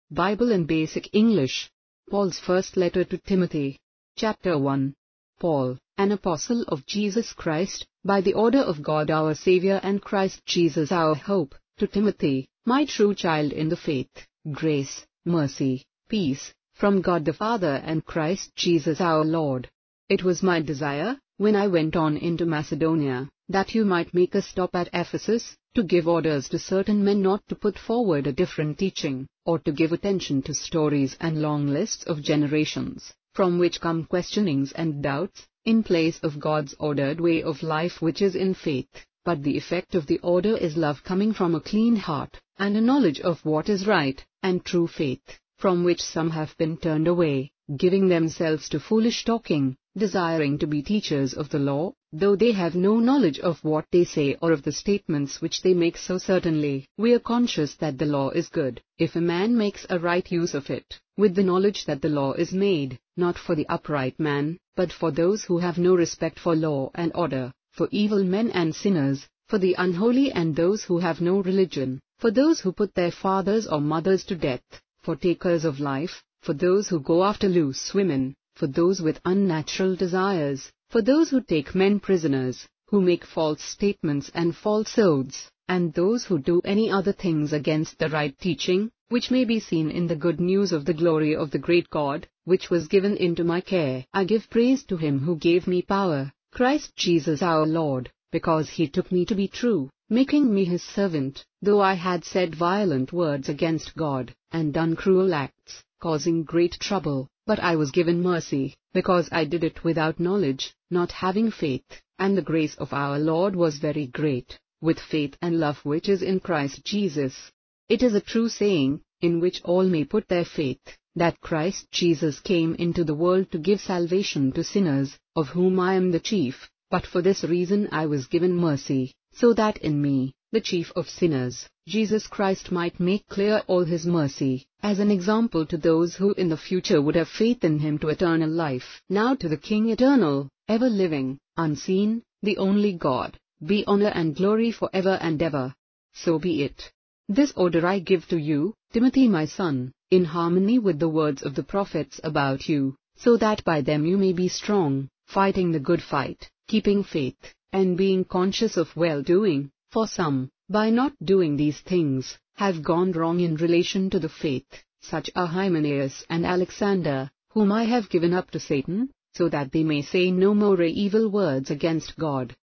Bible in Basic English. Paul's First Letter to Timothy. Chapter 1. Paul, an apostle of Jesus Christ, by the order of God our Saviour and Christ Jesus our hope, to Timothy, my true child in the faith, grace, mercy, peace, from God the Father and Christ Jesus our Lord. It was my desire, when I went on into Macedonia, that you might make a stop at Ephesus, to give orders to certain men not to put forward a different teaching, or to give attention to stories and long lists of generations, from which come questionings and doubts, in place of God's ordered way of life which is in faith. But the effect of the order is love coming from a clean heart, and a knowledge of what is right, and true faith, from which some have been turned away, giving themselves to foolish talking, desiring to be teachers of the law, though they have no knowledge of what they say or of the statements which they make. So certainly, we are conscious that the law is good, if a man makes a right use of it, with the knowledge that the law is made, not for the upright man, but for those who have no respect for law and order, for evil men and sinners, for the unholy and those who have no religion, for those who put their fathers or mothers to death, for takers of life, for those who go after loose women, for those with unnatural desires, for those who take men prisoners, who make false statements and false oaths, and those who do any other things against the right teaching, which may be seen in the good news of the glory of the great God, which was given into my care. I give praise to Him who gave me power, Christ Jesus our Lord, because He took me to be true, making me His servant, though I had said violent words against God, and done cruel acts, causing great trouble. But I was given mercy, because I did it without knowledge, not having faith, and the grace of our Lord was very great, with faith and love which is in Christ Jesus. It is a true saying, in which all may put their faith, that Christ Jesus came into the world to give salvation to sinners, of whom I am the chief, but for this reason I was given mercy, so that in me, the chief of sinners, Jesus Christ might make clear all His mercy, as an example to those who in the future would have faith in Him to eternal life. Now to the King eternal, ever living, unseen, the only God, be honor and glory forever and ever. So be it. This order I give to you, Timothy my son, in harmony with the words of the prophets about you, so that by them you may be strong, fighting the good fight, keeping faith, and being conscious of well-doing. For some, by not doing these things, have gone wrong in relation to the faith, such are Hymenaeus and Alexander, whom I have given up to Satan, so that they may say no more evil words against God.